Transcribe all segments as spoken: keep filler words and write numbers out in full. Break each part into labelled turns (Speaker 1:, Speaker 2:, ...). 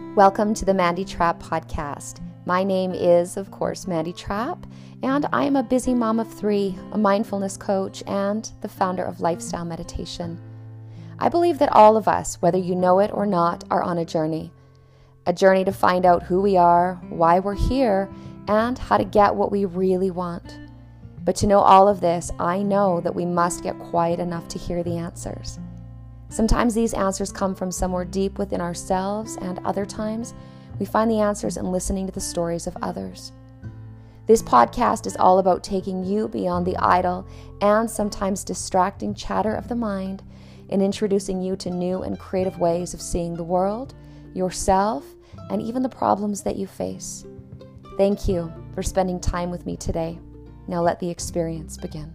Speaker 1: Welcome to the Mandy Trapp podcast. My name is, of course, Mandy Trapp, and I am a busy mom of three, a mindfulness coach, and the founder of Lifestyle Meditation. I believe that all of us, whether you know it or not, are on a journey. A journey to find out who we are, why we're here, and how to get what we really want. But to know all of this, I know that we must get quiet enough to hear the answers. Sometimes these answers come from somewhere deep within ourselves, and other times we find the answers in listening to the stories of others. This podcast is all about taking you beyond the idle and sometimes distracting chatter of the mind and introducing you to new and creative ways of seeing the world, yourself, and even the problems that you face. Thank you for spending time with me today. Now let the experience begin.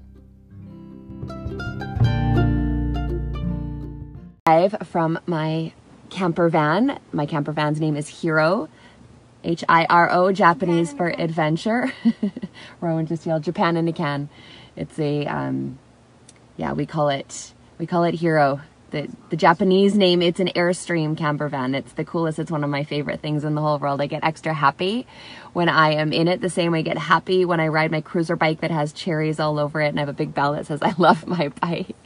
Speaker 1: Live from my camper van. My camper van's name is Hiro, H I R O, Japanese for adventure. Rowan just yelled Japan in a can. It's a, um, yeah, we call it, we call it Hiro. The, the Japanese name, it's an Airstream camper van. It's the coolest. It's one of my favorite things in the whole world. I get extra happy when I am in it, the same way I get happy when I ride my cruiser bike that has cherries all over it and I have a big bell that says I love my bike.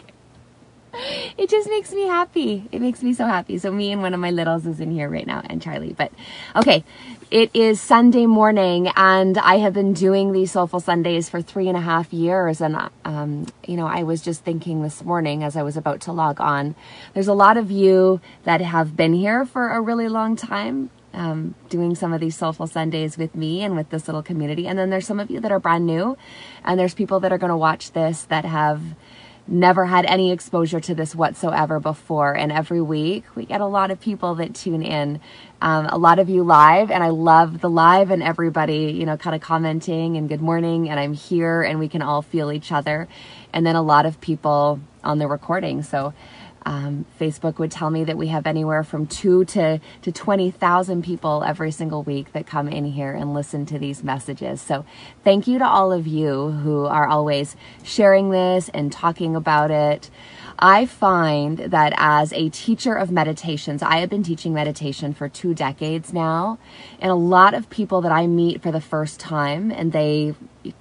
Speaker 1: It just makes me happy. It makes me so happy. So me and one of my littles is in here right now, and Charlie. But okay, it is Sunday morning, and I have been doing these Soulful Sundays for three and a half years. And, um, you know, I was just thinking this morning as I was about to log on, there's a lot of you that have been here for a really long time, um, doing some of these Soulful Sundays with me and with this little community. And then there's some of you that are brand new, and there's people that are going to watch this that have never had any exposure to this whatsoever before. And every week we get a lot of people that tune in, um, a lot of you live, and I love the live and everybody, you know, kind of commenting and good morning, and I'm here, and we can all feel each other. And then a lot of people on the recording. So Um, Facebook would tell me that we have anywhere from two to, to twenty thousand people every single week that come in here and listen to these messages. So thank you to all of you who are always sharing this and talking about it. I find that as a teacher of meditations, I have been teaching meditation for two decades now, and a lot of people that I meet for the first time, and they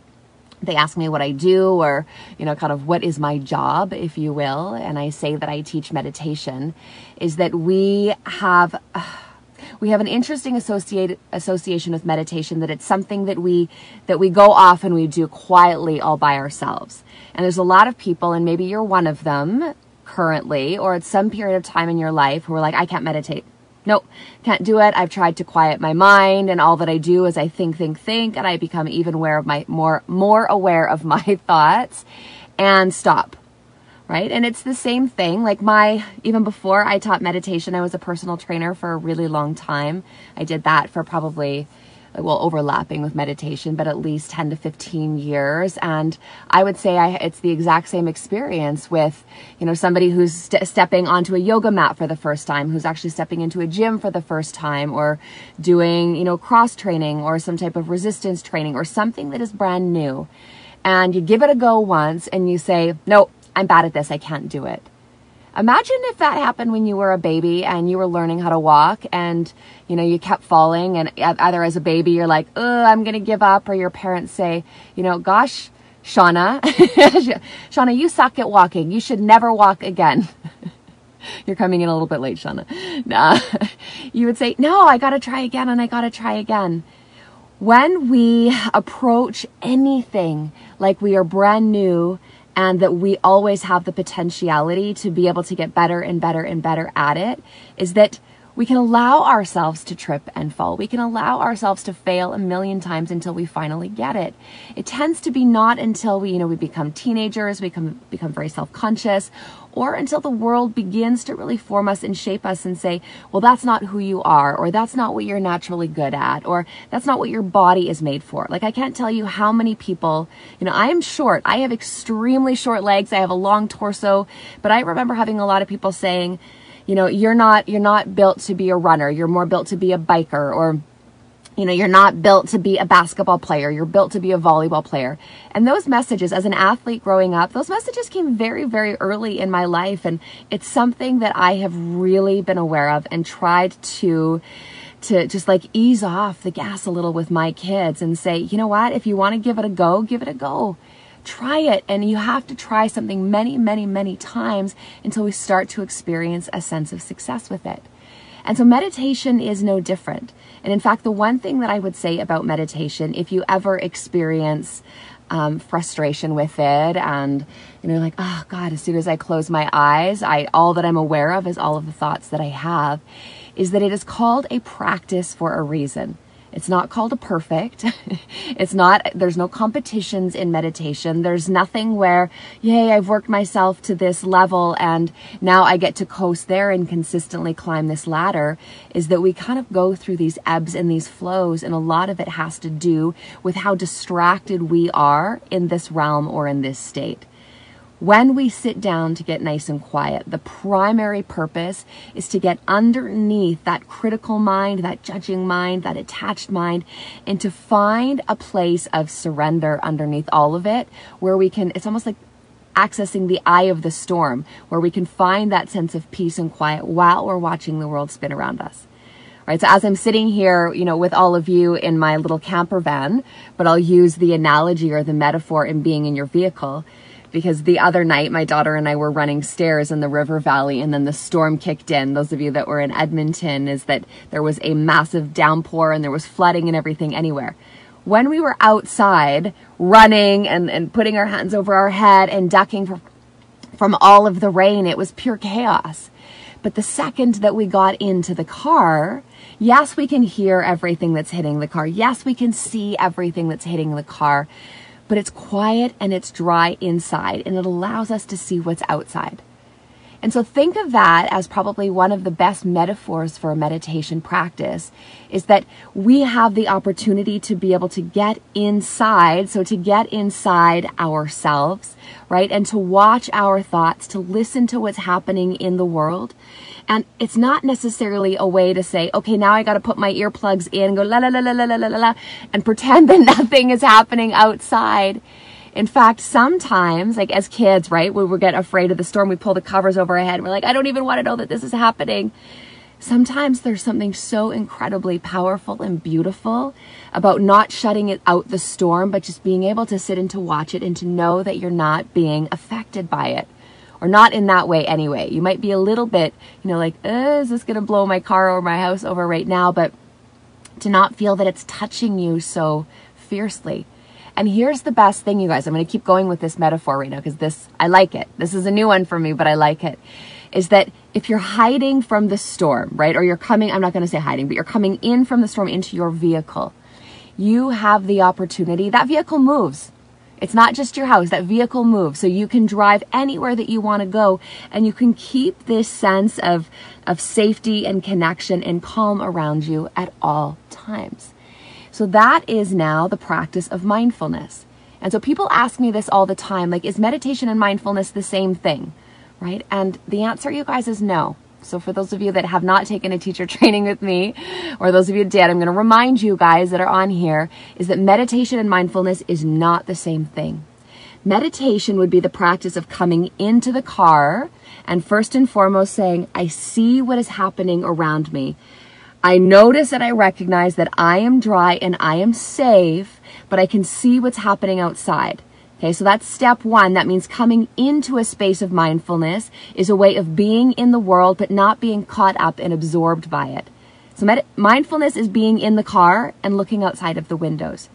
Speaker 1: They ask me what I do, or, you know, kind of what is my job, if you will. And I say that I teach meditation, is that we have, uh, we have an interesting associated association with meditation, that it's something that we, that we go off and we do quietly all by ourselves. And there's a lot of people, and maybe you're one of them currently, or at some period of time in your life, who are like, I can't meditate. Nope, can't do it. I've tried to quiet my mind, and all that I do is I think, think, think, and I become even aware of my more, more aware of my thoughts, and stop, right? And it's the same thing. Like my, even before I taught meditation, I was a personal trainer for a really long time. I did that for probably, well, overlapping with meditation, but at least ten to fifteen years. And I would say I, it's the exact same experience with, you know, somebody who's st- stepping onto a yoga mat for the first time, who's actually stepping into a gym for the first time, or doing, you know, cross training or some type of resistance training or something that is brand new. And you give it a go once and you say, no, I'm bad at this. I can't do it. Imagine if that happened when you were a baby and you were learning how to walk, and, you know, you kept falling, and either as a baby, you're like, oh, I'm going to give up. Or your parents say, you know, gosh, Shauna, Shauna, you suck at walking. You should never walk again. You're coming in a little bit late, Shauna. Nah. You would say, no, I got to try again, and I got to try again. When we approach anything like we are brand new, and that we always have the potentiality to be able to get better and better and better at it, is that we can allow ourselves to trip and fall. We can allow ourselves to fail a million times until we finally get it. It tends to be not until we, you know, we become teenagers, we become, become very self-conscious, or until the world begins to really form us and shape us and say, well, that's not who you are, or that's not what you're naturally good at, or that's not what your body is made for. Like, I can't tell you how many people, you know, I am short. I have extremely short legs. I have a long torso, but I remember having a lot of people saying, you know, you're not, you're not built to be a runner. You're more built to be a biker, or, you know, you're not built to be a basketball player. You're built to be a volleyball player. And those messages, as an athlete growing up, those messages came very, very early in my life. And it's something that I have really been aware of and tried to to just like ease off the gas a little with my kids and say, you know what, if you want to give it a go, give it a go. Try it. And you have to try something many, many, many times until we start to experience a sense of success with it. And so meditation is no different. And in fact, the one thing that I would say about meditation, if you ever experience um, frustration with it and you know, like, oh God, as soon as I close my eyes, I all that I'm aware of is all of the thoughts that I have, is that it is called a practice for a reason. It's not called a perfect. It's not, there's no competitions in meditation. There's nothing where, yay, I've worked myself to this level and now I get to coast there and consistently climb this ladder. Is that we kind of go through these ebbs and these flows, and a lot of it has to do with how distracted we are in this realm or in this state. When we sit down to get nice and quiet, the primary purpose is to get underneath that critical mind, that judging mind, that attached mind, and to find a place of surrender underneath all of it, where we can, it's almost like accessing the eye of the storm, where we can find that sense of peace and quiet while we're watching the world spin around us. Right, so as I'm sitting here, you know, with all of you in my little camper van, but I'll use the analogy or the metaphor in being in your vehicle, because the other night, my daughter and I were running stairs in the river valley, and then the storm kicked in. Those of you that were in Edmonton, is that there was a massive downpour and there was flooding and everything anywhere. When we were outside running and, and putting our hands over our head and ducking from, from all of the rain, it was pure chaos. But the second that we got into the car, yes, we can hear everything that's hitting the car. Yes, we can see everything that's hitting the car. But it's quiet and it's dry inside, and it allows us to see what's outside. And so think of that as probably one of the best metaphors for a meditation practice, is that we have the opportunity to be able to get inside, so to get inside ourselves, right? And to watch our thoughts, to listen to what's happening in the world. And it's not necessarily a way to say, okay, now I got to put my earplugs in and go la la la la la la la la and pretend that nothing is happening outside. In fact, sometimes, like as kids, right, when we get afraid of the storm, we pull the covers over our head and we're like, I don't even want to know that this is happening. Sometimes there's something so incredibly powerful and beautiful about not shutting it out the storm, but just being able to sit and to watch it and to know that you're not being affected by it. Or not in that way anyway. You might be a little bit, you know, like, uh, is this going to blow my car or my house over right now? But to not feel that it's touching you so fiercely. And here's the best thing, you guys. I'm going to keep going with this metaphor right now because this, I like it. This is a new one for me, but I like it. Is that if you're hiding from the storm, right? Or you're coming, I'm not going to say hiding, but you're coming in from the storm into your vehicle. You have the opportunity. That vehicle moves. It's not just your house. That vehicle moves. So you can drive anywhere that you want to go, and you can keep this sense of, of safety and connection and calm around you at all times. So that is now the practice of mindfulness. And so people ask me this all the time, like, is meditation and mindfulness the same thing, right? And the answer, you guys, is no. So for those of you that have not taken a teacher training with me, or those of you that did, I'm going to remind you guys that are on here, is that meditation and mindfulness is not the same thing. Meditation would be the practice of coming into the car and first and foremost saying, I see what is happening around me. I notice and I recognize that I am dry and I am safe, but I can see what's happening outside. Okay, so that's step one. That means coming into a space of mindfulness is a way of being in the world, but not being caught up and absorbed by it. So med- mindfulness is being in the car and looking outside of the windows.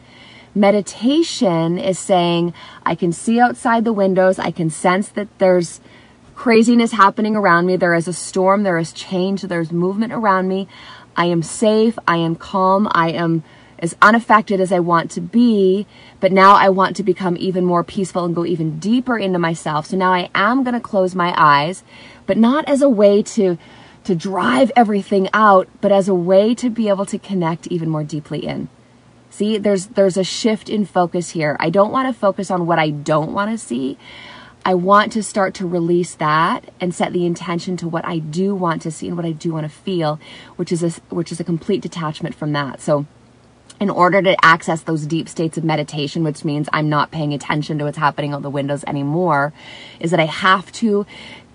Speaker 1: Meditation is saying, I can see outside the windows. I can sense that there's craziness happening around me. There is a storm. There is change. There's movement around me. I am safe. I am calm. I am as unaffected as I want to be, but now I want to become even more peaceful and go even deeper into myself. So now I am going to close my eyes, but not as a way to, to drive everything out, but as a way to be able to connect even more deeply in. See, there's, there's a shift in focus here. I don't want to focus on what I don't want to see. I want to start to release that and set the intention to what I do want to see and what I do want to feel, which is a, which is a complete detachment from that. So in order to access those deep states of meditation, which means I'm not paying attention to what's happening out the windows anymore, is that I have to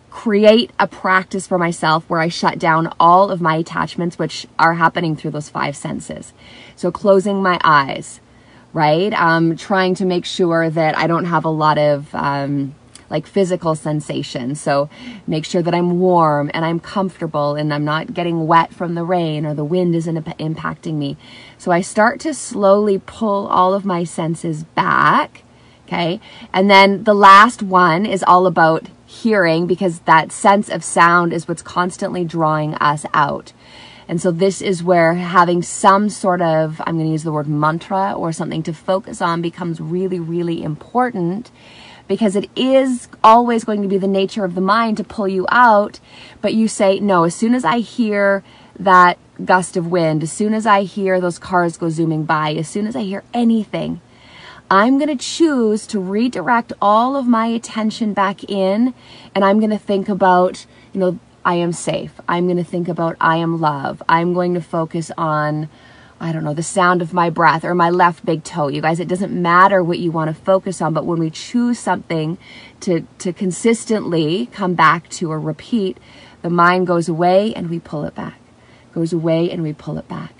Speaker 1: create a practice for myself where I shut down all of my attachments, which are happening through those five senses. So closing my eyes, right? Um, trying to make sure that I don't have a lot of um, like physical sensations. So make sure that I'm warm and I'm comfortable and I'm not getting wet from the rain or the wind isn't imp- impacting me. So I start to slowly pull all of my senses back. Okay. And then the last one is all about hearing, because that sense of sound is what's constantly drawing us out. And so this is where having some sort of, I'm going to use the word mantra or something to focus on becomes really, really important, because it is always going to be the nature of the mind to pull you out. But you say, no, as soon as I hear that gust of wind, as soon as I hear those cars go zooming by, as soon as I hear anything, I'm going to choose to redirect all of my attention back in, and I'm going to think about, you know, I am safe. I'm going to think about I am love. I'm going to focus on, I don't know, the sound of my breath or my left big toe. You guys, it doesn't matter what you want to focus on, but when we choose something to, to consistently come back to or repeat, the mind goes away and we pull it back, goes away and we pull it back.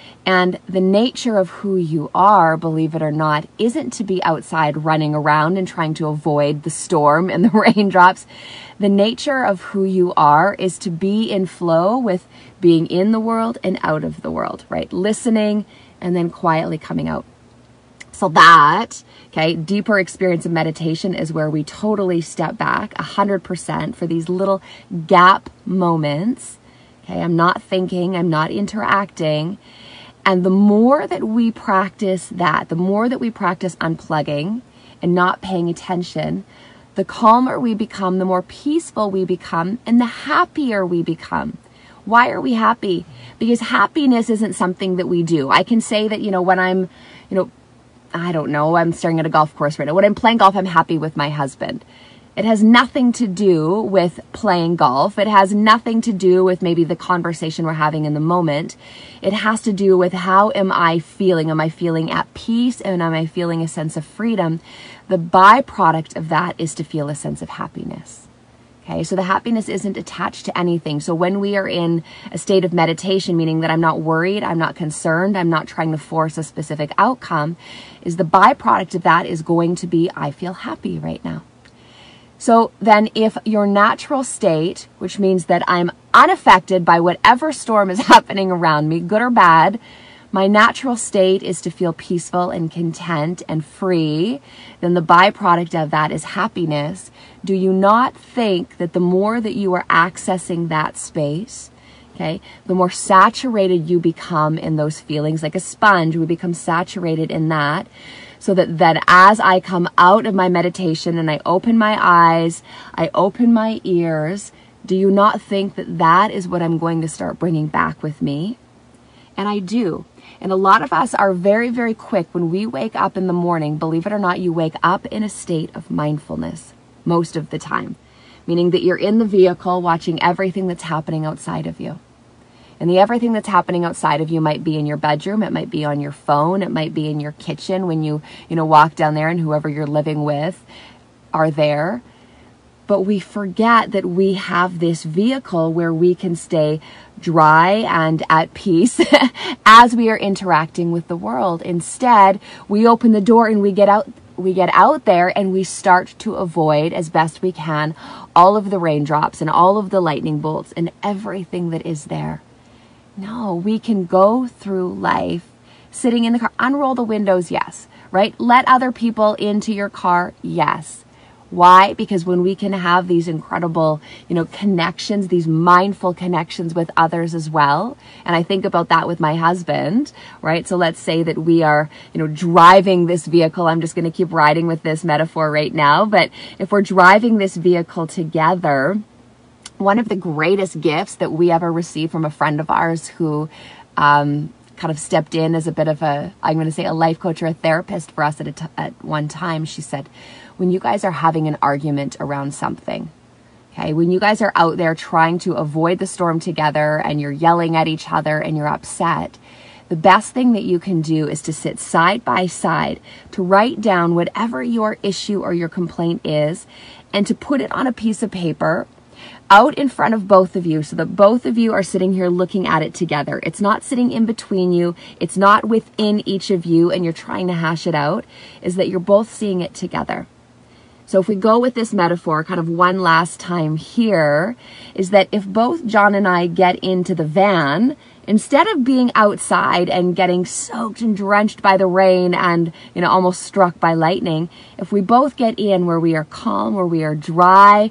Speaker 1: And the nature of who you are, believe it or not, isn't to be outside running around and trying to avoid the storm and the raindrops. The nature of who you are is to be in flow with being in the world and out of the world, right? Listening and then quietly coming out. So that, okay, deeper experience of meditation is where we totally step back one hundred percent for these little gap moments. Okay, I'm not thinking, I'm not interacting. And the more that we practice that, the more that we practice unplugging and not paying attention, the calmer we become, the more peaceful we become, and the happier we become. Why are we happy? Because happiness isn't something that we do. I can say that, you know, when I'm, you know, I don't know, I'm staring at a golf course right now. When I'm playing golf, I'm happy with my husband. It has nothing to do with playing golf. It has nothing to do with maybe the conversation we're having in the moment. It has to do with how am I feeling? Am I feeling at peace? And am I feeling a sense of freedom? The byproduct of that is to feel a sense of happiness. Okay, so the happiness isn't attached to anything. So when we are in a state of meditation, meaning that I'm not worried, I'm not concerned, I'm not trying to force a specific outcome, is the byproduct of that is going to be, I feel happy right now. So then if your natural state, which means that I'm unaffected by whatever storm is happening around me, good or bad, my natural state is to feel peaceful and content and free, then the byproduct of that is happiness. Do you not think that the more that you are accessing that space, okay, the more saturated you become in those feelings, like a sponge, we become saturated in that. So that then as I come out of my meditation and I open my eyes, I open my ears, do you not think that that is what I'm going to start bringing back with me? And I do. And a lot of us are very, very quick when we wake up in the morning. Believe it or not, you wake up in a state of mindfulness most of the time, meaning that you're in the vehicle watching everything that's happening outside of you. And the everything that's happening outside of you might be in your bedroom, it might be on your phone, it might be in your kitchen when you, you know, walk down there and whoever you're living with are there. But we forget that we have this vehicle where we can stay dry and at peace as we are interacting with the world. Instead, we open the door and we get out we get out there and we start to avoid as best we can all of the raindrops and all of the lightning bolts and everything that is there. No, we can go through life sitting in the car. Unroll the windows, yes, right? Let other people into your car, yes. Why? Because when we can have these incredible, you know, connections, these mindful connections with others as well. And I think about that with my husband, right? So let's say that we are, you know, driving this vehicle. I'm just going to keep riding with this metaphor right now. But if we're driving this vehicle together, one of the greatest gifts that we ever received from a friend of ours who um, kind of stepped in as a bit of a, I'm going to say a life coach or a therapist for us at, a t- at one time, she said, when you guys are having an argument around something, okay, when you guys are out there trying to avoid the storm together and you're yelling at each other and you're upset, the best thing that you can do is to sit side by side, to write down whatever your issue or your complaint is, and to put it on a piece of paper out in front of both of you, so that both of you are sitting here looking at it together. It's not sitting in between you. It's not within each of you and you're trying to hash it out, is that you're both seeing it together. So if we go with this metaphor kind of one last time here, is that if both John and I get into the van, instead of being outside and getting soaked and drenched by the rain and, you know, almost struck by lightning, if we both get in where we are calm, where we are dry,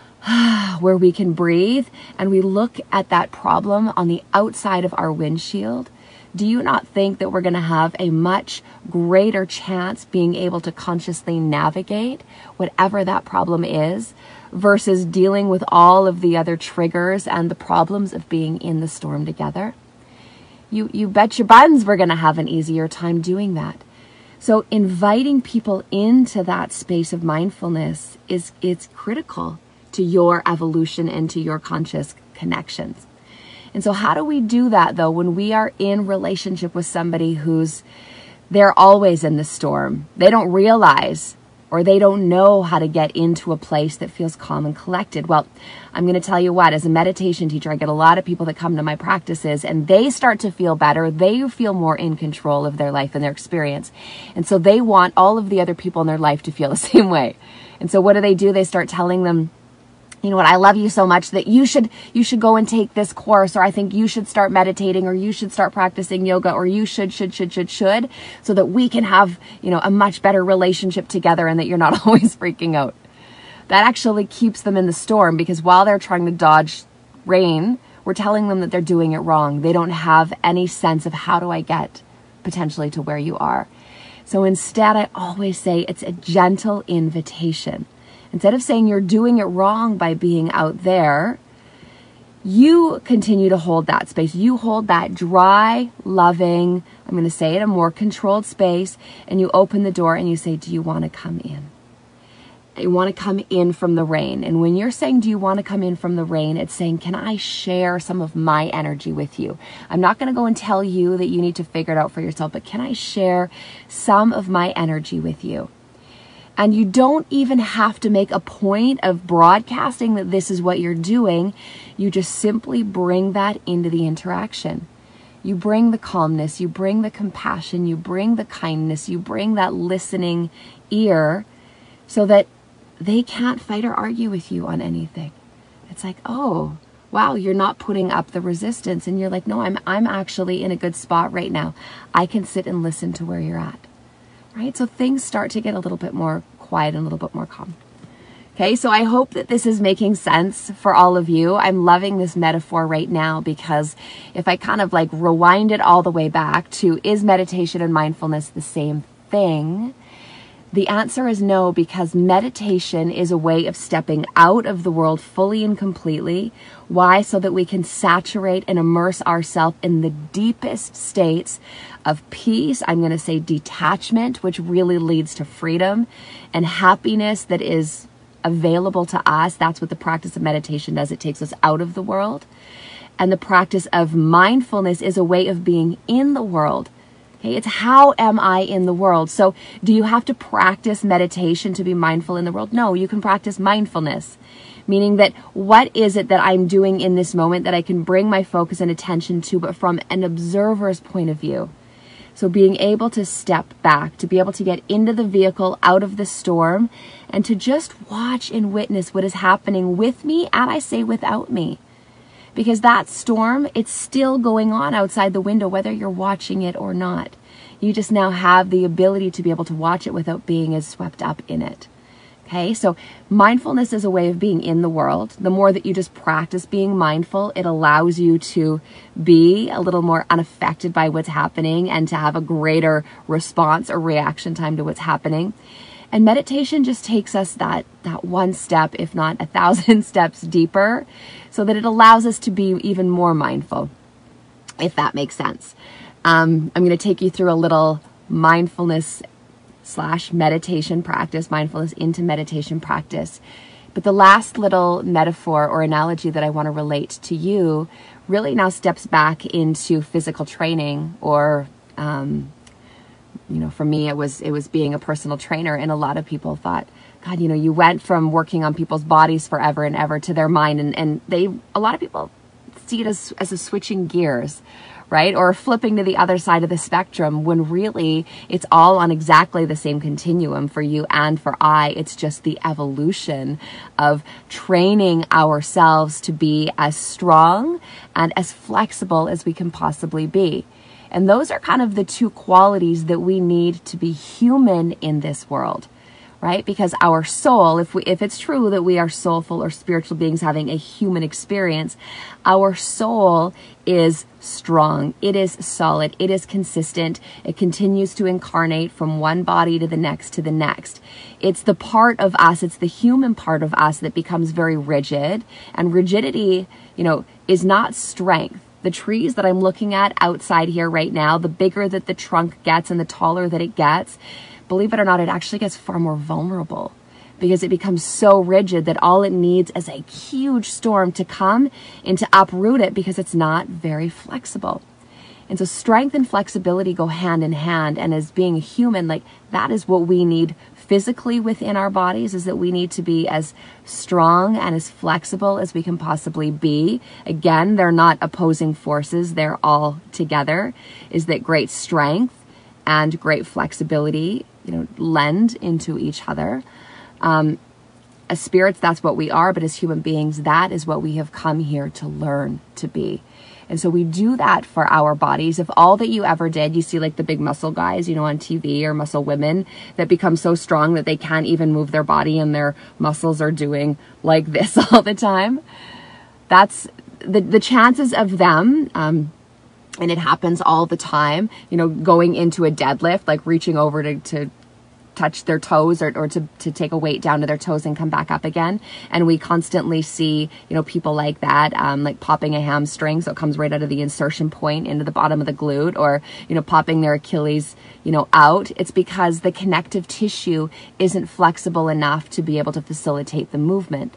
Speaker 1: where we can breathe, and we look at that problem on the outside of our windshield, do you not think that we're going to have a much greater chance being able to consciously navigate whatever that problem is versus dealing with all of the other triggers and the problems of being in the storm together? You, you bet your buns we're going to have an easier time doing that. So inviting people into that space of mindfulness is it's critical to your evolution and to your conscious connections. And so how do we do that, though, when we are in relationship with somebody who's, they're always in the storm? They don't realize or they don't know how to get into a place that feels calm and collected. Well, I'm going to tell you what, as a meditation teacher, I get a lot of people that come to my practices and they start to feel better. They feel more in control of their life and their experience. And so they want all of the other people in their life to feel the same way. And so what do they do? They start telling them, you know what, I love you so much that you should you should go and take this course, or I think you should start meditating, or you should start practicing yoga, or you should, should, should, should, should, so that we can have, you know, a much better relationship together and that you're not always freaking out. That actually keeps them in the storm, because while they're trying to dodge rain, we're telling them that they're doing it wrong. They don't have any sense of how do I get potentially to where you are. So instead, I always say it's a gentle invitation. Instead of saying you're doing it wrong by being out there, you continue to hold that space. You hold that dry, loving, I'm going to say it, a more controlled space, and you open the door and you say, do you want to come in? You want to come in from the rain. And when you're saying, do you want to come in from the rain, it's saying, can I share some of my energy with you? I'm not going to go and tell you that you need to figure it out for yourself, but can I share some of my energy with you? And you don't even have to make a point of broadcasting that this is what you're doing. You just simply bring that into the interaction. You bring the calmness, you bring the compassion, you bring the kindness, you bring that listening ear so that they can't fight or argue with you on anything. It's like, oh, wow, you're not putting up the resistance. And you're like, no, I'm, I'm actually in a good spot right now. I can sit and listen to where you're at. Right? So things start to get a little bit more quiet and a little bit more calm. Okay, so I hope that this is making sense for all of you. I'm loving this metaphor right now, because if I kind of like rewind it all the way back to, is meditation and mindfulness the same thing? The answer is no, because meditation is a way of stepping out of the world fully and completely. Why? So that we can saturate and immerse ourselves in the deepest states of peace. I'm going to say detachment, which really leads to freedom and happiness that is available to us. That's what the practice of meditation does. It takes us out of the world. And the practice of mindfulness is a way of being in the world. Okay, it's how am I in the world? So do you have to practice meditation to be mindful in the world? No, you can practice mindfulness, meaning that what is it that I'm doing in this moment that I can bring my focus and attention to, but from an observer's point of view. So being able to step back, to be able to get into the vehicle, out of the storm, and to just watch and witness what is happening with me, and I say without me. Because that storm, it's still going on outside the window, whether you're watching it or not. You just now have the ability to be able to watch it without being as swept up in it. Okay, so mindfulness is a way of being in the world. The more that you just practice being mindful, it allows you to be a little more unaffected by what's happening and to have a greater response or reaction time to what's happening. And meditation just takes us that, that one step, if not a thousand steps deeper, so that it allows us to be even more mindful, if that makes sense. Um, I'm going to take you through a little mindfulness slash meditation practice, mindfulness into meditation practice. But the last little metaphor or analogy that I want to relate to you really now steps back into physical training, or um, you know, for me, it was it was being a personal trainer, and a lot of people thought, God, you know, you went from working on people's bodies forever and ever to their mind. And, and they, a lot of people see it as, as a switching gears, right? Or flipping to the other side of the spectrum, when really it's all on exactly the same continuum for you and for I. It's just the evolution of training ourselves to be as strong and as flexible as we can possibly be. And those are kind of the two qualities that we need to be human in this world, right? Because our soul, if we, if it's true that we are soulful or spiritual beings having a human experience, our soul is strong. It is solid. It is consistent. It continues to incarnate from one body to the next to the next. It's the part of us, it's the human part of us that becomes very rigid. And rigidity, you know, is not strength. The trees that I'm looking at outside here right now, the bigger that the trunk gets and the taller that it gets, believe it or not, it actually gets far more vulnerable because it becomes so rigid that all it needs is a huge storm to come and to uproot it because it's not very flexible. And so strength and flexibility go hand in hand. And as being a human, like that is what we need physically within our bodies, is that we need to be as strong and as flexible as we can possibly be. Again, they're not opposing forces. They're all together. Is that great strength and great flexibility, you know, lend into each other. Um, as spirits, that's what we are. But as human beings, that is what we have come here to learn to be. And so we do that for our bodies. If all that you ever did, you see like the big muscle guys, you know, on T V, or muscle women that become so strong that they can't even move their body and their muscles are doing like this all the time. That's the, the chances of them, um, and it happens all the time, you know, going into a deadlift, like reaching over to, to touch their toes or, or to, to take a weight down to their toes and come back up again. And we constantly see, you know, people like that, um, like popping a hamstring. So it comes right out of the insertion point into the bottom of the glute, or, you know, popping their Achilles, you know, out. It's because the connective tissue isn't flexible enough to be able to facilitate the movement.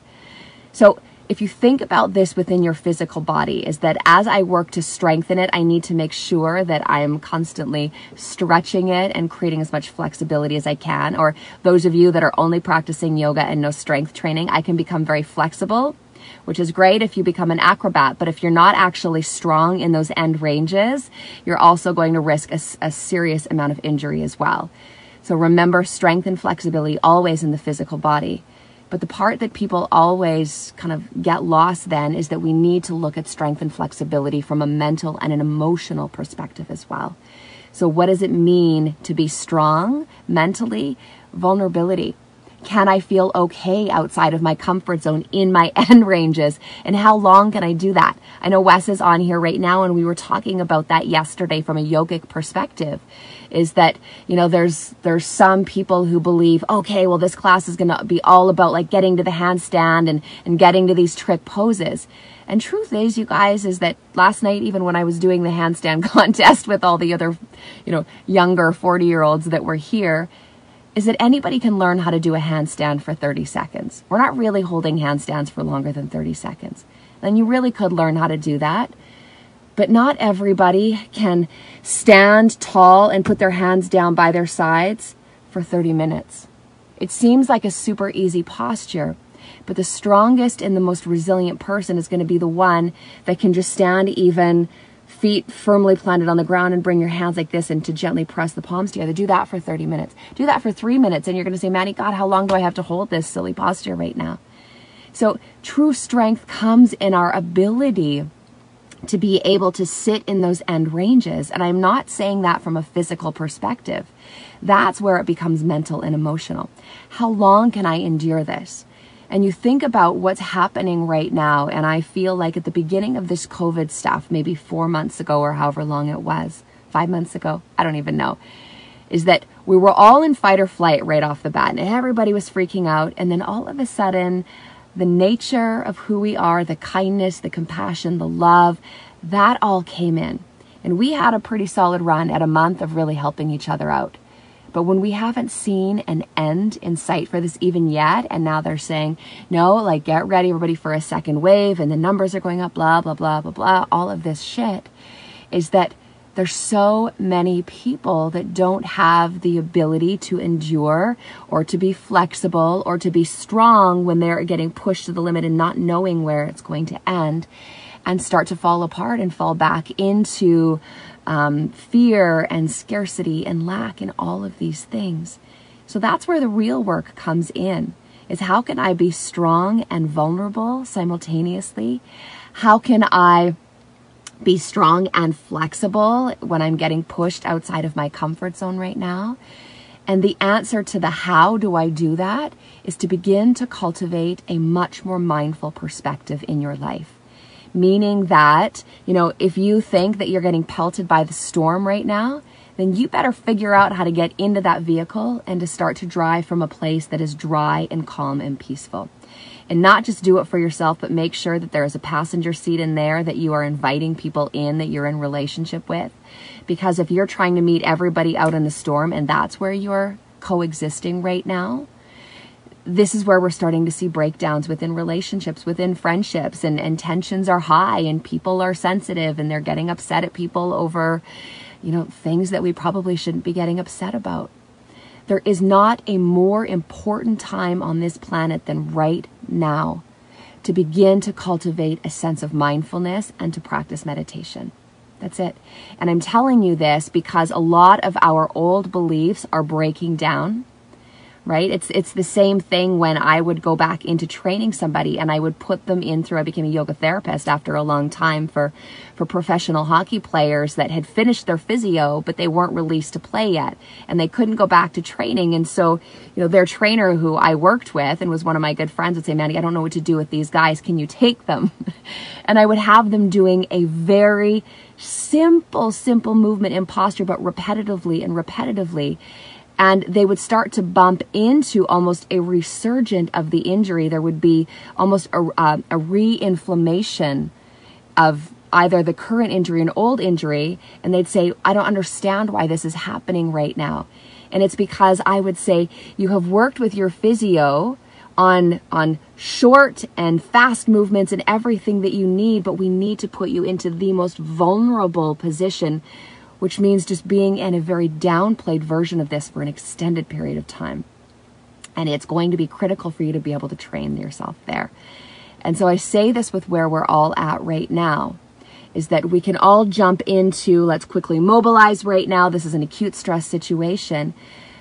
Speaker 1: So if you think about this within your physical body, is that as I work to strengthen it, I need to make sure that I am constantly stretching it and creating as much flexibility as I can. Or those of you that are only practicing yoga and no strength training, I can become very flexible, which is great if you become an acrobat. But if you're not actually strong in those end ranges, you're also going to risk a, a serious amount of injury as well. So remember, strength and flexibility always in the physical body. But the part that people always kind of get lost then is that we need to look at strength and flexibility from a mental and an emotional perspective as well. So what does it mean to be strong mentally? Vulnerability. Can I feel okay outside of my comfort zone in my end ranges? And how long can I do that? I know Wes is on here right now, and we were talking about that yesterday from a yogic perspective, is that, you know, there's there's some people who believe, okay, well, this class is going to be all about like getting to the handstand and, and getting to these trick poses. And truth is, you guys, is that last night, even when I was doing the handstand contest with all the other, you know, younger forty year olds that were here, is that anybody can learn how to do a handstand for thirty seconds. We're not really holding handstands for longer than thirty seconds. And you really could learn how to do that. But not everybody can stand tall and put their hands down by their sides for thirty minutes. It seems like a super easy posture, but the strongest and the most resilient person is going to be the one that can just stand even, feet firmly planted on the ground, and bring your hands like this and to gently press the palms together. Do that for thirty minutes. Do that for three minutes. And you're going to say, Manny, God, how long do I have to hold this silly posture right now? So true strength comes in our ability to be able to sit in those end ranges. And I'm not saying that from a physical perspective. That's where it becomes mental and emotional. How long can I endure this? And you think about what's happening right now, and I feel like at the beginning of this COVID stuff, maybe four months ago or however long it was, five months ago, I don't even know, is that we were all in fight or flight right off the bat, and everybody was freaking out. And then all of a sudden, the nature of who we are, the kindness, the compassion, the love, that all came in. And we had a pretty solid run at a month of really helping each other out. But when we haven't seen an end in sight for this even yet, and now they're saying, no, like get ready, everybody, for a second wave, and the numbers are going up, blah, blah, blah, blah, blah, all of this shit, is that There's so many people that don't have the ability to endure or to be flexible or to be strong when they're getting pushed to the limit and not knowing where it's going to end, and start to fall apart and fall back into um, fear and scarcity and lack and all of these things. So that's where the real work comes in, is how can I be strong and vulnerable simultaneously? How can I be strong and flexible when I'm getting pushed outside of my comfort zone right now? And the answer to the how do I do that is to begin to cultivate a much more mindful perspective in your life. Meaning that, you know, if you think that you're getting pelted by the storm right now, then you better figure out how to get into that vehicle and to start to drive from a place that is dry and calm and peaceful. And not just do it for yourself, but make sure that there is a passenger seat in there, that you are inviting people in that you're in relationship with. Because if you're trying to meet everybody out in the storm and that's where you're coexisting right now, this is where we're starting to see breakdowns within relationships, within friendships, and, and tensions are high and people are sensitive and they're getting upset at people over, you know, things that we probably shouldn't be getting upset about. There is not a more important time on this planet than right now to begin to cultivate a sense of mindfulness and to practice meditation. That's it. And I'm telling you this because a lot of our old beliefs are breaking down, right? It's it's the same thing when I would go back into training somebody and I would put them in through, I became a yoga therapist after a long time for, for professional hockey players that had finished their physio, but they weren't released to play yet. And they couldn't go back to training. And so, you know, their trainer who I worked with and was one of my good friends would say, Mandy, I don't know what to do with these guys. Can you take them? And I would have them doing a very simple, simple movement and posture, but repetitively and repetitively. And they would start to bump into almost a resurgent of the injury. There would be almost a, uh, a re-inflammation of either the current injury and old injury. And they'd say, I don't understand why this is happening right now. And it's because I would say, you have worked with your physio on, on short and fast movements and everything that you need, but we need to put you into the most vulnerable position, which means just being in a very downplayed version of this for an extended period of time. And it's going to be critical for you to be able to train yourself there. And so I say this with where we're all at right now, is that we can all jump into, let's quickly mobilize right now. This is an acute stress situation.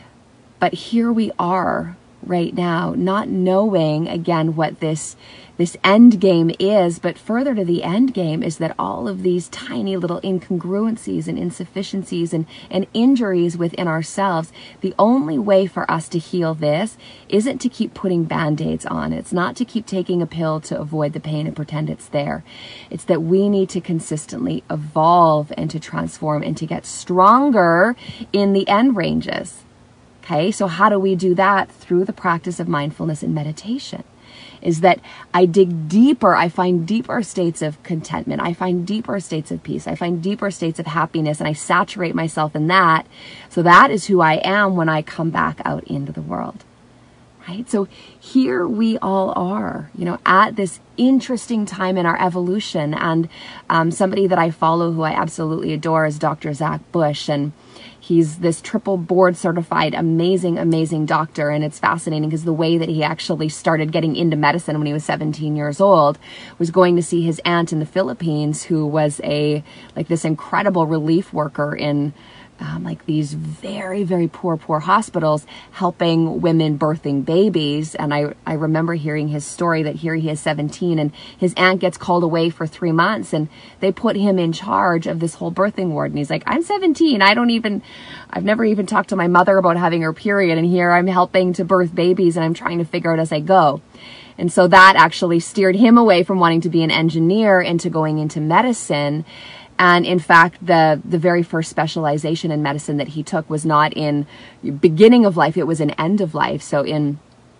Speaker 1: But here we are right now, not knowing, again, what this this end game is, but further to the end game is that all of these tiny little incongruencies and insufficiencies and, and injuries within ourselves, the only way for us to heal this isn't to keep putting band-aids on. It's not to keep taking a pill to avoid the pain and pretend it's there. It's that we need to consistently evolve and to transform and to get stronger in the end ranges. Okay, so how do we do that? Through the practice of mindfulness and meditation. Is that I dig deeper, I find deeper states of contentment, I find deeper states of peace, I find deeper states of happiness, and I saturate myself in that. So that is who I am when I come back out into the world. Right? So here we all are, you know, at this interesting time in our evolution. And um, somebody that I follow who I absolutely adore is Doctor Zach Bush. And he's this triple board certified, amazing, amazing doctor. And it's fascinating because the way that he actually started getting into medicine when he was seventeen years old was going to see his aunt in the Philippines, who was a, like this incredible relief worker in Um, like these very, very poor, poor hospitals helping women birthing babies. And I, I remember hearing his story that here he is seventeen and his aunt gets called away for three months and they put him in charge of this whole birthing ward. And he's like, I'm seventeen. I don't even, I've never even talked to my mother about having her period. And here I'm helping to birth babies and I'm trying to figure out as I go. And so that actually steered him away from wanting to be an engineer into going into medicine. And in fact, the, the very first specialization in medicine that he took was not in beginning of life, it was in end of life. So in,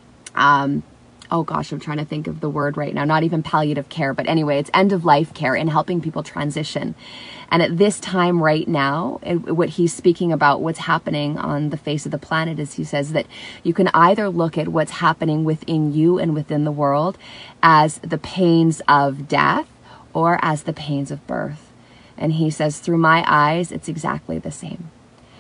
Speaker 1: um, oh gosh, I'm trying to think of the word right now, not even palliative care, but anyway, it's end of life care and helping people transition. And at this time right now, it, what he's speaking about, what's happening on the face of the planet, is he says that you can either look at what's happening within you and within the world as the pains of death or as the pains of birth. And he says, through my eyes, it's exactly the same.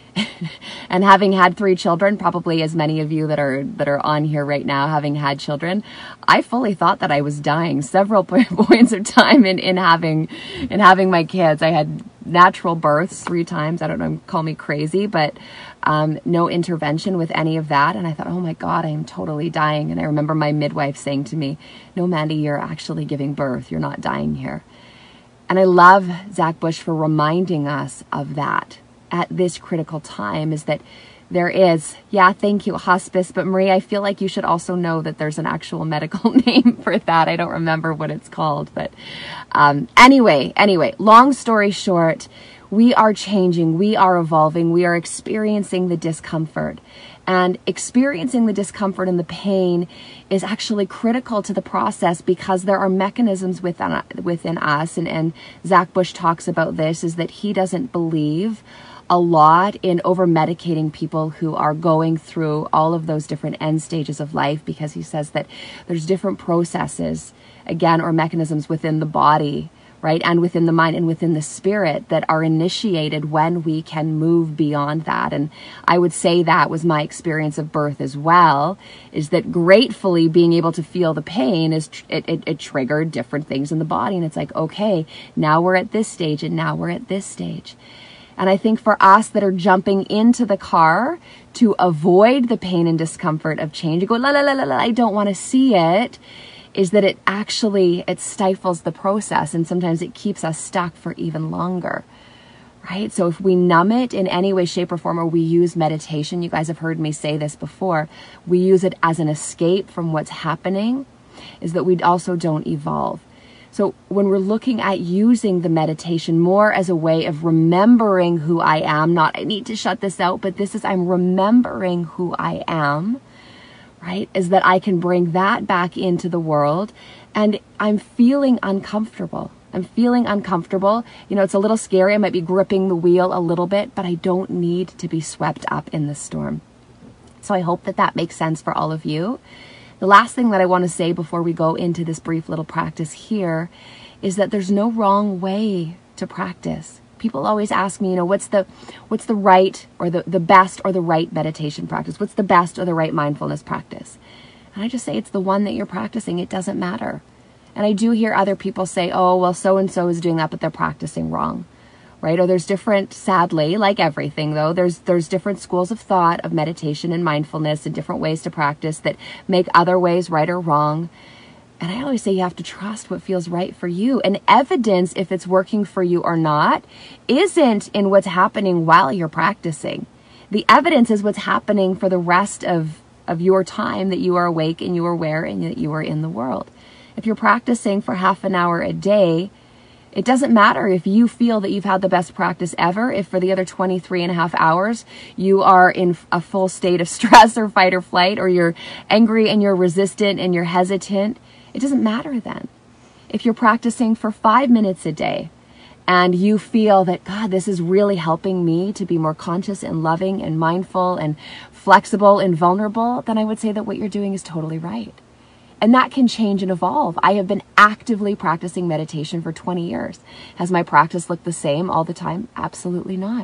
Speaker 1: And having had three children, probably as many of you that are that are on here right now, having had children, I fully thought that I was dying several points of time in, in having in having my kids. I had natural births three times. I don't know, call me crazy, but um, no intervention with any of that. And I thought, oh my God, I am totally dying. And I remember my midwife saying to me, no, Mandy, you're actually giving birth. You're not dying here. And I love Zach Bush for reminding us of that at this critical time, is that there is, yeah, thank you, hospice. But Marie, I feel like you should also know that there's an actual medical name for that. I don't remember what it's called. But um, anyway, anyway, long story short, we are changing, we are evolving, we are experiencing the discomfort. And experiencing the discomfort and the pain is actually critical to the process, because there are mechanisms within, within us. And, and Zach Bush talks about this, is that he doesn't believe a lot in over-medicating people who are going through all of those different end stages of life, because he says that there's different processes, again, or mechanisms within the body, right, and within the mind and within the spirit that are initiated when we can move beyond that. And I would say that was my experience of birth as well, is that gratefully being able to feel the pain is it, it, it triggered different things in the body. And it's like, okay, now we're at this stage and now we're at this stage. And I think for us that are jumping into the car to avoid the pain and discomfort of change, you go, la, la, la, la, la, I don't want to see it, is that it actually, it stifles the process. And sometimes it keeps us stuck for even longer, right? So if we numb it in any way, shape, or form, or we use meditation, you guys have heard me say this before, we use it as an escape from what's happening, is that we also don't evolve. So when we're looking at using the meditation more as a way of remembering who I am, not I need to shut this out, but this is I'm remembering who I am, right? Is that I can bring that back into the world, and I'm feeling uncomfortable. I'm feeling uncomfortable. You know, it's a little scary. I might be gripping the wheel a little bit, but I don't need to be swept up in the storm. So I hope that that makes sense for all of you. The last thing that I want to say before we go into this brief little practice here is that there's no wrong way to practice. People always ask me, you know, what's the what's the right or the, the best or the right meditation practice? What's the best or the right mindfulness practice? And I just say it's the one that you're practicing. It doesn't matter. And I do hear other people say, oh, well, so-and-so is doing that, but they're practicing wrong. Right? Or there's different, sadly, like everything though, there's there's different schools of thought of meditation and mindfulness and different ways to practice that make other ways right or wrong. And I always say you have to trust what feels right for you. And evidence, if it's working for you or not, isn't in what's happening while you're practicing. The evidence is what's happening for the rest of, of your time that you are awake and you are aware and that you are in the world. If you're practicing for half an hour a day, it doesn't matter if you feel that you've had the best practice ever, if for the other twenty-three and a half hours you are in a full state of stress or fight or flight, or you're angry and you're resistant and you're hesitant. It doesn't matter then. If you're practicing for five minutes a day and you feel that, God, this is really helping me to be more conscious and loving and mindful and flexible and vulnerable, then I would say that what you're doing is totally right. And that can change and evolve. I have been actively practicing meditation for twenty years. Has my practice looked the same all the time? Absolutely not.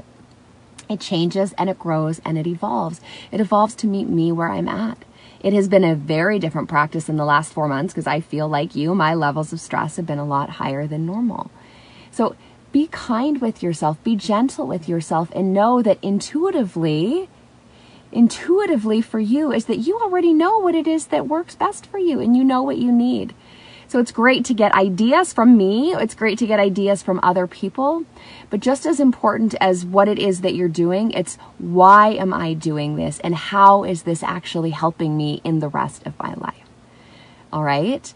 Speaker 1: It changes and it grows and it evolves. It evolves to meet me where I'm at. It has been a very different practice in the last four months because I feel like you, my levels of stress have been a lot higher than normal. So be kind with yourself, be gentle with yourself, and know that intuitively, intuitively for you is that you already know what it is that works best for you and you know what you need. So it's great to get ideas from me. It's great to get ideas from other people. But just as important as what it is that you're doing, it's why am I doing this and how is this actually helping me in the rest of my life? All right.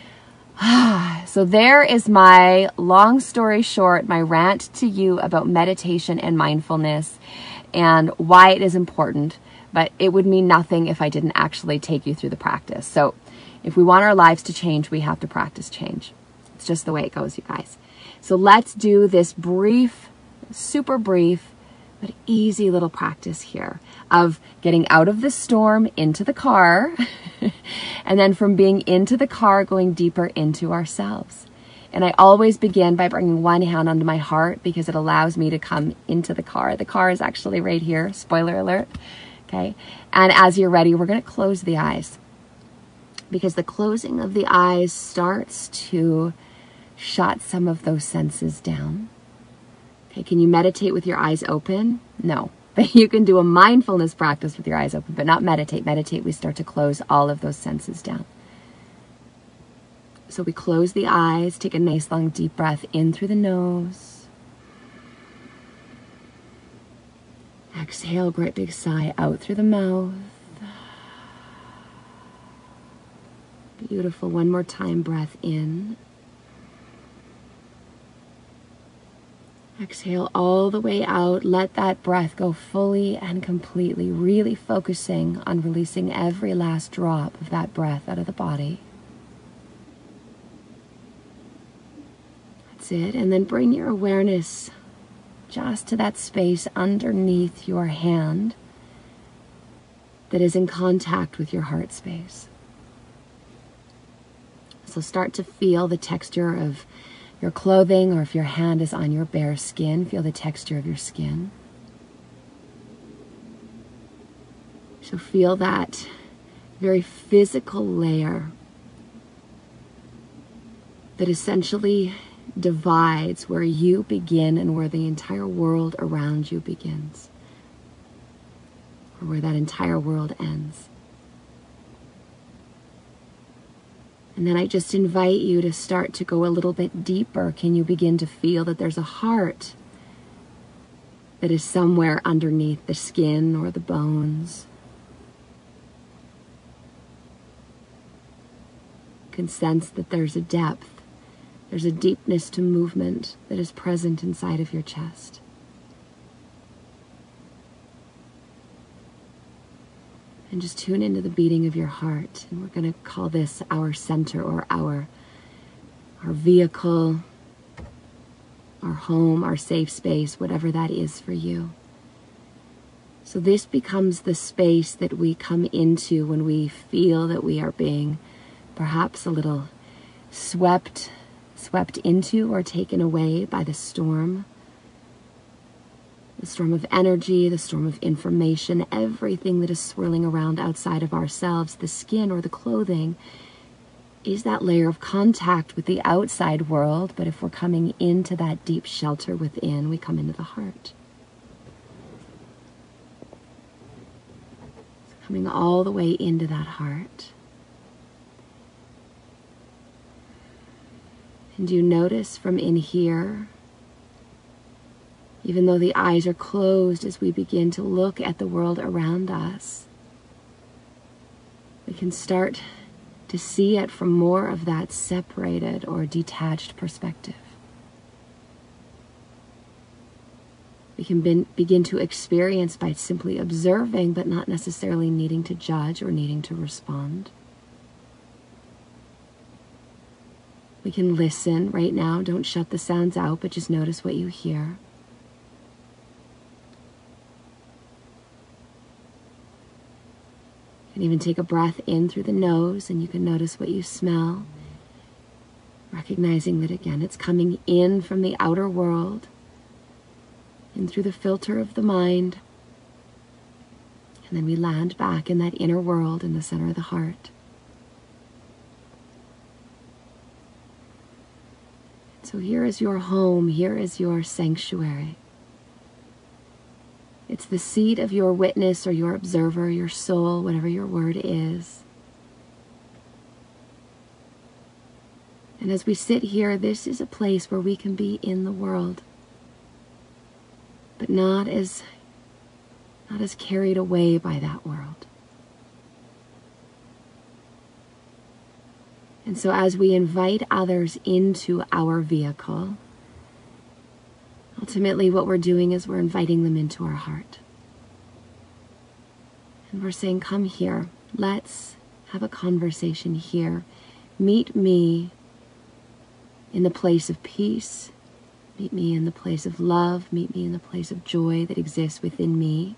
Speaker 1: So there is my long story short, my rant to you about meditation and mindfulness and why it is important. But it would mean nothing if I didn't actually take you through the practice. So if we want our lives to change, we have to practice change. It's just the way it goes, you guys. So let's do this brief, super brief, but easy little practice here of getting out of the storm into the car, and then from being into the car, going deeper into ourselves. And I always begin by bringing one hand onto my heart because it allows me to come into the car. The car is actually right here, spoiler alert, okay? And as you're ready, we're gonna close the eyes because the closing of the eyes starts to shut some of those senses down. Okay, can you meditate with your eyes open? No, but you can do a mindfulness practice with your eyes open, but not meditate. Meditate, we start to close all of those senses down. So we close the eyes, take a nice long deep breath in through the nose. Exhale, great big sigh out through the mouth. Beautiful, one more time, breath in. Exhale all the way out. Let that breath go fully and completely, really focusing on releasing every last drop of that breath out of the body. That's it. And then bring your awareness just to that space underneath your hand that is in contact with your heart space. So start to feel the texture of your clothing, or if your hand is on your bare skin, feel the texture of your skin. So feel that very physical layer that essentially divides where you begin and where the entire world around you begins, or where that entire world ends. And then I just invite you to start to go a little bit deeper. Can you begin to feel that there's a heart that is somewhere underneath the skin or the bones? You can sense that there's a depth, there's a deepness to movement that is present inside of your chest. And just tune into the beating of your heart. And we're going to call this our center, or our, our vehicle, our home, our safe space, whatever that is for you. So this becomes the space that we come into when we feel that we are being perhaps a little swept, swept into or taken away by the storm. The storm of energy, the storm of information, everything that is swirling around outside of ourselves, the skin or the clothing, is that layer of contact with the outside world. But if we're coming into that deep shelter within, we come into the heart. So coming all the way into that heart. And you notice from in here, even though the eyes are closed, as we begin to look at the world around us, we can start to see it from more of that separated or detached perspective. We can be- begin to experience by simply observing, but not necessarily needing to judge or needing to respond. We can listen right now. Don't shut the sounds out, but just notice what you hear. You can even take a breath in through the nose, and you can notice what you smell, recognizing that, again, it's coming in from the outer world, in through the filter of the mind, and then we land back in that inner world in the center of the heart. So here is your home, here is your sanctuary. It's the seat of your witness or your observer, your soul, whatever your word is. And as we sit here, this is a place where we can be in the world, but not as, not as carried away by that world. And so as we invite others into our vehicle, ultimately what we're doing is we're inviting them into our heart. And we're saying, come here, let's have a conversation here. Meet me in the place of peace. Meet me in the place of love. Meet me in the place of joy that exists within me.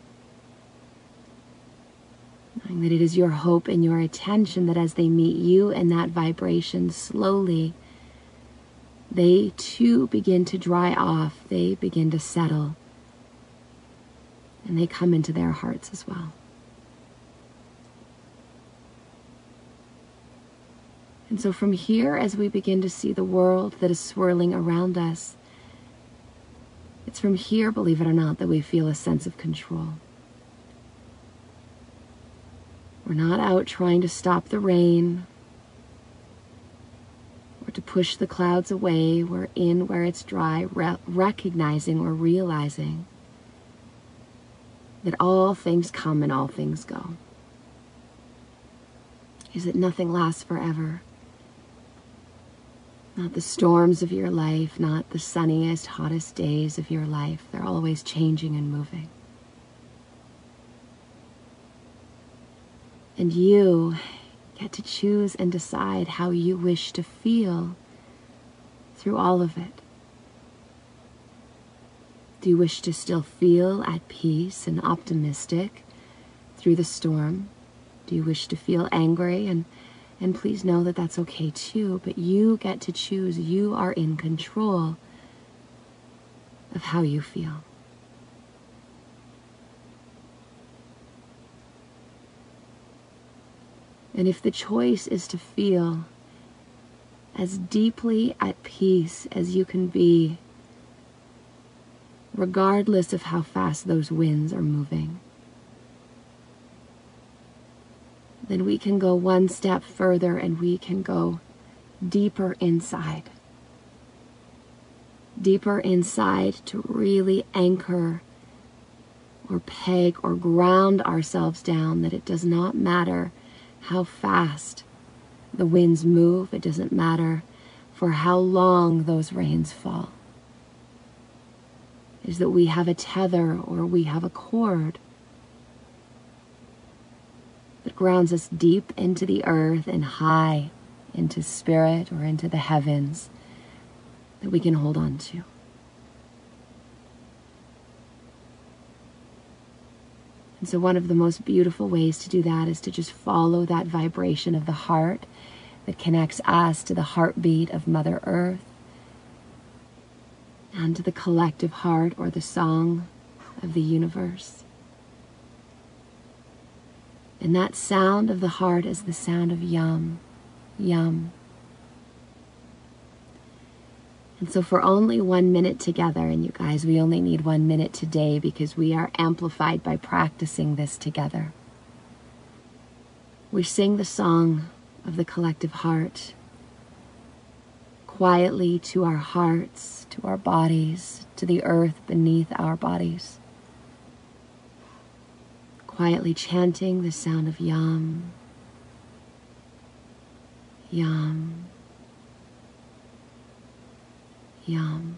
Speaker 1: Knowing that it is your hope and your attention that as they meet you in that vibration, slowly they too begin to dry off, they begin to settle, and they come into their hearts as well. And so from here, as we begin to see the world that is swirling around us, it's from here, believe it or not, that we feel a sense of control. We're not out trying to stop the rain or to push the clouds away. We're in where it's dry, re- recognizing or realizing that all things come and all things go. Is that nothing lasts forever. Not the storms of your life, not the sunniest, hottest days of your life. They're always changing and moving. And you get to choose and decide how you wish to feel through all of it. Do you wish to still feel at peace and optimistic through the storm? Do you wish to feel angry? And, and please know that that's okay too, but you get to choose. You are in control of how you feel. And if the choice is to feel as deeply at peace as you can be, regardless of how fast those winds are moving, then we can go one step further and we can go deeper inside. Deeper inside to really anchor or peg or ground ourselves down, that it does not matter how fast the winds move. It doesn't matter for how long those rains fall. Is that we have a tether or we have a cord that grounds us deep into the earth and high into spirit or into the heavens that we can hold on to. And so one of the most beautiful ways to do that is to just follow that vibration of the heart that connects us to the heartbeat of Mother Earth and to the collective heart or the song of the universe. And that sound of the heart is the sound of Yum, Yum. And so for only one minute together, and you guys, we only need one minute today because we are amplified by practicing this together. We sing the song of the collective heart quietly to our hearts, to our bodies, to the earth beneath our bodies. Quietly chanting the sound of Yum, Yum, Yum.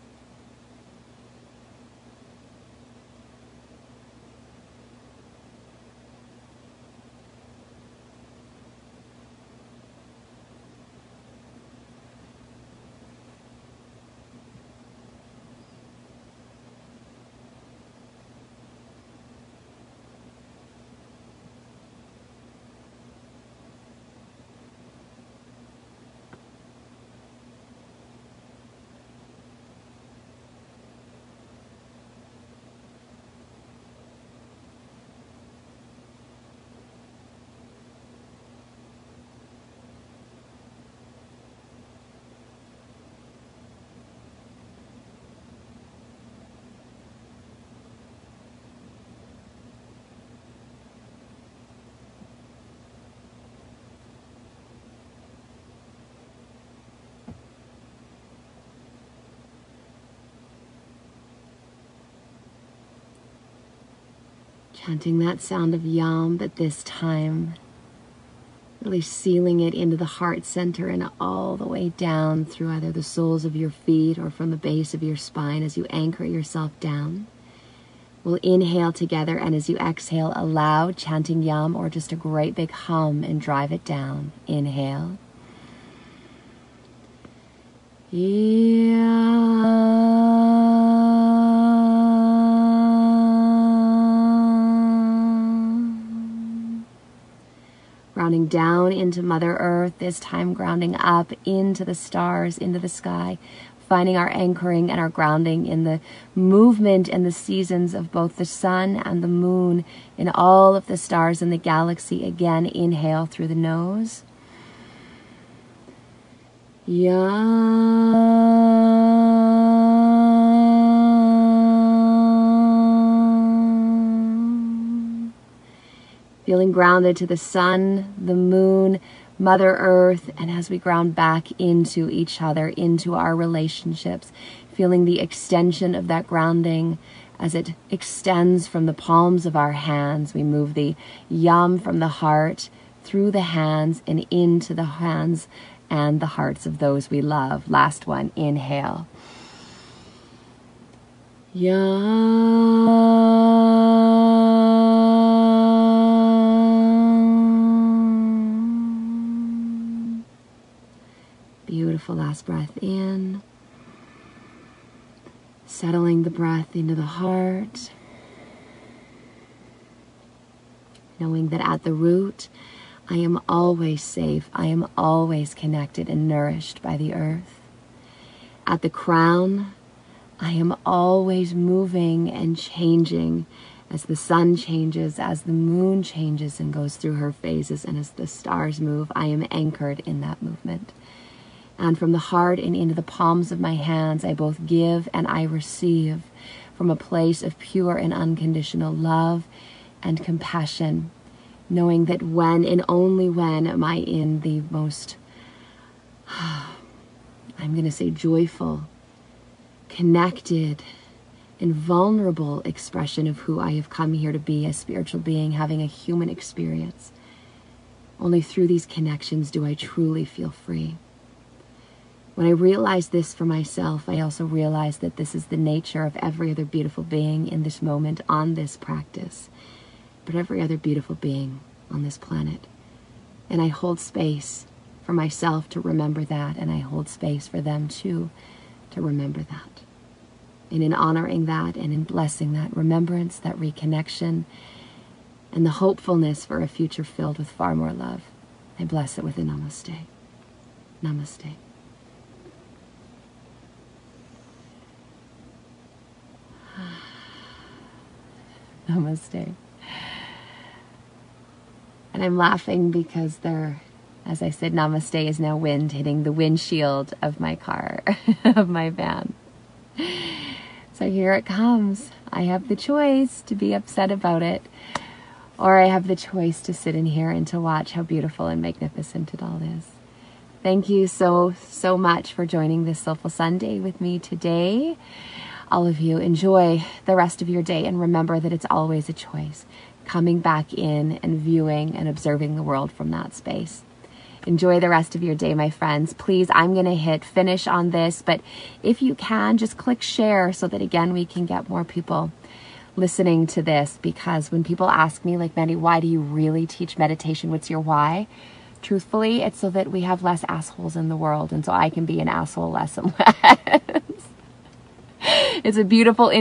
Speaker 1: Chanting that sound of Yum, but this time really sealing it into the heart center and all the way down through either the soles of your feet or from the base of your spine as you anchor yourself down. We'll inhale together, and as you exhale, aloud, chanting Yum or just a great big hum, and drive it down. Inhale. Yum. Rounding down into Mother Earth, this time grounding up into the stars, into the sky, finding our anchoring and our grounding in the movement and the seasons of both the sun and the moon, in all of the stars in the galaxy. Again, inhale through the nose. Yum. Feeling grounded to the sun, the moon, Mother Earth, and as we ground back into each other, into our relationships, feeling the extension of that grounding as it extends from the palms of our hands. We move the yum from the heart through the hands and into the hands and the hearts of those we love. Last one, inhale. Yum. Beautiful. Last breath in. Settling the breath into the heart. Knowing that at the root, I am always safe. I am always connected and nourished by the earth. At the crown, I am always moving and changing as the sun changes, as the moon changes and goes through her phases, and as the stars move. I am anchored in that movement. And from the heart and into the palms of my hands, I both give and I receive from a place of pure and unconditional love and compassion, knowing that when and only when am I in the most, I'm going to say joyful, connected, and vulnerable expression of who I have come here to be, a spiritual being having a human experience. Only through these connections do I truly feel free. When I realize this for myself, I also realize that this is the nature of every other beautiful being in this moment on this practice, but every other beautiful being on this planet. And I hold space for myself to remember that, and I hold space for them too to remember that. And in honoring that and in blessing that remembrance, that reconnection, and the hopefulness for a future filled with far more love, I bless it with a namaste. Namaste. Namaste. And I'm laughing because there, as I said, namaste is now wind hitting the windshield of my car, of my van. So here it comes. I have the choice to be upset about it, or I have the choice to sit in here and to watch how beautiful and magnificent it all is. Thank you so, so much for joining this Soulful Sunday with me today. All of you, enjoy the rest of your day, and remember that it's always a choice, coming back in and viewing and observing the world from that space. Enjoy the rest of your day, my friends. Please, I'm going to hit finish on this, but if you can, just click share so that, again, we can get more people listening to this, because when people ask me, like, Mandy, why do you really teach meditation? What's your why? Truthfully, it's so that we have less assholes in the world, and so I can be an asshole less and less. It's a beautiful